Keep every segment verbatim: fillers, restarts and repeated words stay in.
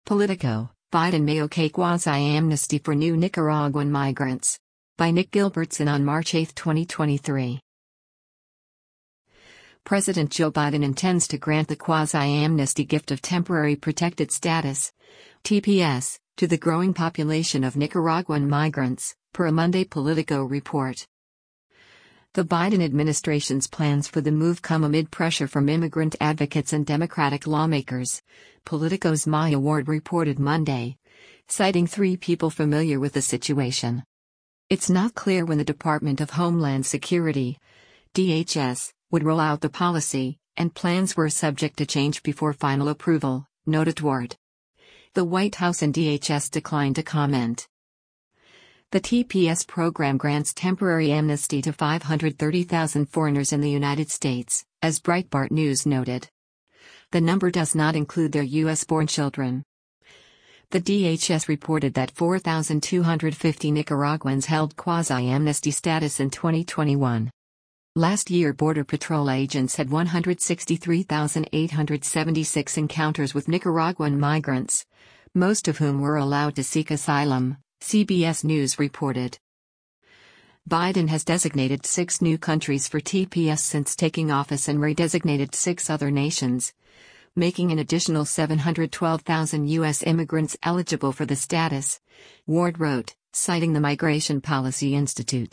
Politico, Biden may okay quasi-amnesty for new Nicaraguan migrants. By Nick Gilbertson on March eighth, twenty twenty-three. President Joe Biden intends to grant the quasi-amnesty gift of temporary protected status, T P S, to the growing population of Nicaraguan migrants, per a Monday Politico report. The Biden administration's plans for the move come amid pressure from immigrant advocates and Democratic lawmakers, Politico's Maya Ward reported Monday, citing three people familiar with the situation. It's not clear when the Department of Homeland Security, D H S, would roll out the policy, and plans were subject to change before final approval, noted Ward. The White House and D H S declined to comment. The T P S program grants temporary amnesty to five hundred thirty thousand foreigners in the United States, as Breitbart News noted. The number does not include their U S-born children. The D H S reported that four thousand two hundred fifty Nicaraguans held quasi-amnesty status in twenty twenty-one. Last year, Border Patrol agents had one hundred sixty-three thousand eight hundred seventy-six encounters with Nicaraguan migrants, most of whom were allowed to seek asylum, C B S News reported. Biden has designated six new countries for T P S since taking office and redesignated six other nations, making an additional seven hundred twelve thousand U S immigrants eligible for the status, Ward wrote, citing the Migration Policy Institute.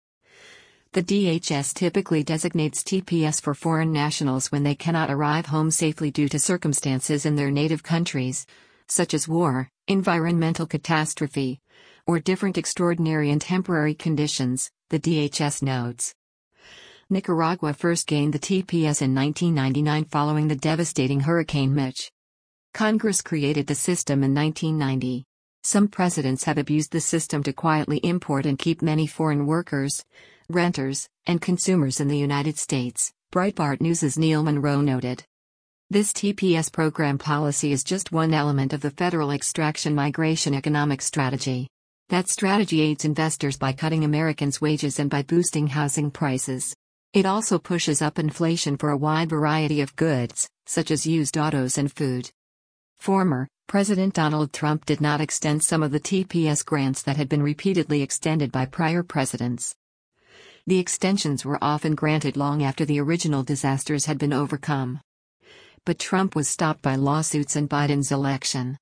The D H S typically designates T P S for foreign nationals when they cannot arrive home safely due to circumstances in their native countries, such as war, environmental catastrophe, or different extraordinary and temporary conditions, the D H S notes. Nicaragua first gained the T P S in nineteen ninety-nine following the devastating Hurricane Mitch. Congress created the system in nineteen ninety. Some presidents have abused the system to quietly import and keep many foreign workers, renters, and consumers in the United States, Breitbart News' Neil Monroe noted. This T P S program policy is just one element of the federal extraction migration economic strategy. That strategy aids investors by cutting Americans' wages and by boosting housing prices. It also pushes up inflation for a wide variety of goods, such as used autos and food. Former President Donald Trump did not extend some of the T P S grants that had been repeatedly extended by prior presidents. The extensions were often granted long after the original disasters had been overcome. But Trump was stopped by lawsuits and Biden's election.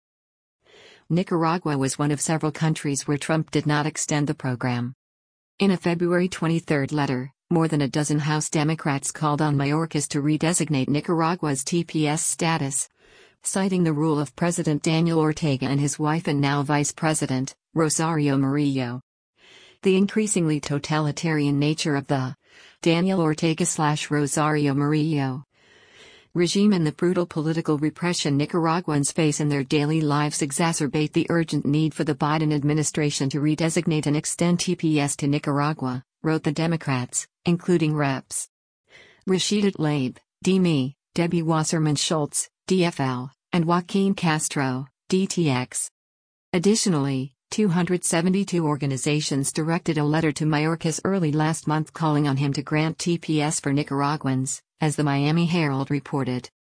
Nicaragua was one of several countries where Trump did not extend the program. In a February twenty-third letter, more than a dozen House Democrats called on Mayorkas to redesignate Nicaragua's T P S status, citing the rule of President Daniel Ortega and his wife and now Vice President, Rosario Murillo. The increasingly totalitarian nature of the Daniel Ortega-Rosario Murillo regime and the brutal political repression Nicaraguans face in their daily lives exacerbate the urgent need for the Biden administration to redesignate and extend T P S to Nicaragua, wrote the Democrats, including Reps Rashida Tlaib, D M E, Debbie Wasserman Schultz, D F L, and Joaquin Castro, D T X. Additionally, two hundred seventy-two organizations directed a letter to Mayorkas early last month calling on him to grant T P S for Nicaraguans, as the Miami Herald reported.